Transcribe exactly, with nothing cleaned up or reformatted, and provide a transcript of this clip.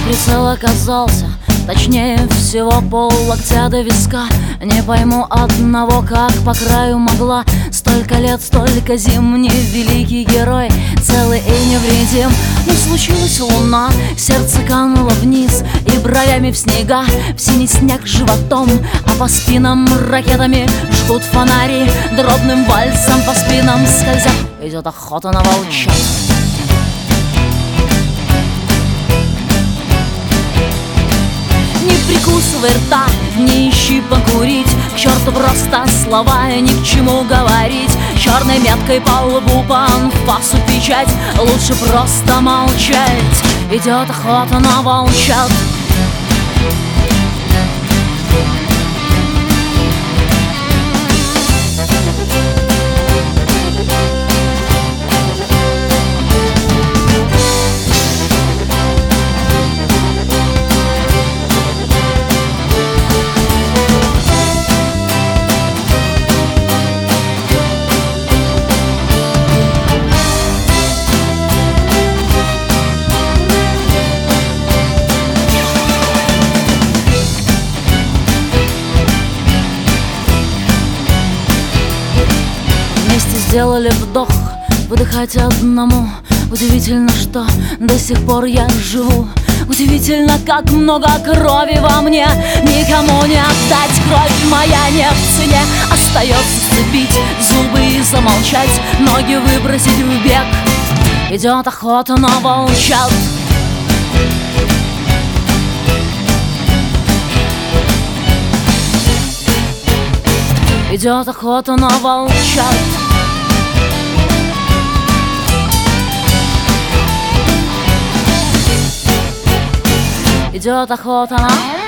Прицел оказался точнее всего пол локтя до виска. Не пойму одного, как по краю могла столько лет, столько зим. Не великий герой, целый и невредим. Но случилась луна, сердце кануло вниз, и бровями в снега, в синий снег животом. А по спинам ракетами жгут фонари, дробным вальсом по спинам скользят. Идет охота на волчат. Не прикусывай рта, не ищи покурить, к черту просто слова, ни к чему говорить. Черной меткой по лбу, по анфасу печать, лучше просто молчать. Идет охота на волчат. Сделали вдох, выдыхать одному. Удивительно, что до сих пор я живу. Удивительно, как много крови во мне. Никому не отдать, кровь моя не в цене. Остается сцепить зубы и замолчать, ноги выбросить в бег. Идет охота на волчат. Идет охота на волчат. Идет охота на